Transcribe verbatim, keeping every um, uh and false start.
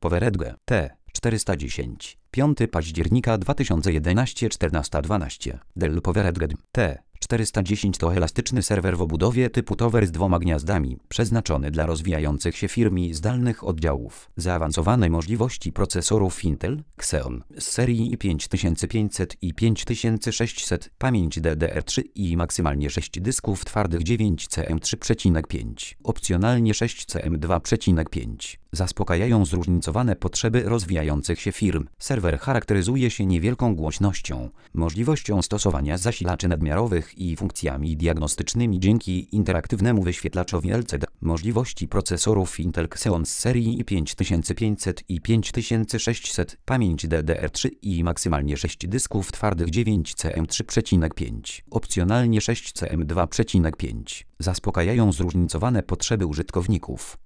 PowerEdge T czterysta dziesięć. piątego października dwa tysiące jedenastego czternaście dwanaście. Dell PowerEdge T czterysta dziesięć to elastyczny serwer w obudowie typu tower z dwoma gniazdami, przeznaczony dla rozwijających się firm i zdalnych oddziałów. Zaawansowane możliwości procesorów Intel Xeon z serii i pięć tysięcy pięćset i pięć tysięcy sześćset, pamięć D D R trzy i maksymalnie sześć dysków twardych dziewięć C M trzy przecinek pięć, opcjonalnie sześć C M dwa przecinek pięć. Zaspokajają zróżnicowane potrzeby rozwijających się firm. Serwer charakteryzuje się niewielką głośnością, możliwością stosowania zasilaczy nadmiarowych i funkcjami diagnostycznymi dzięki interaktywnemu wyświetlaczowi L C D. Możliwości procesorów Intel Xeon z serii i pięć tysięcy pięćset i pięć tysięcy sześćset, pamięć D D R trzy i maksymalnie sześć dysków twardych dziewięć C M trzy przecinek pięć, opcjonalnie sześć C M dwa przecinek pięć. Zaspokajają zróżnicowane potrzeby użytkowników.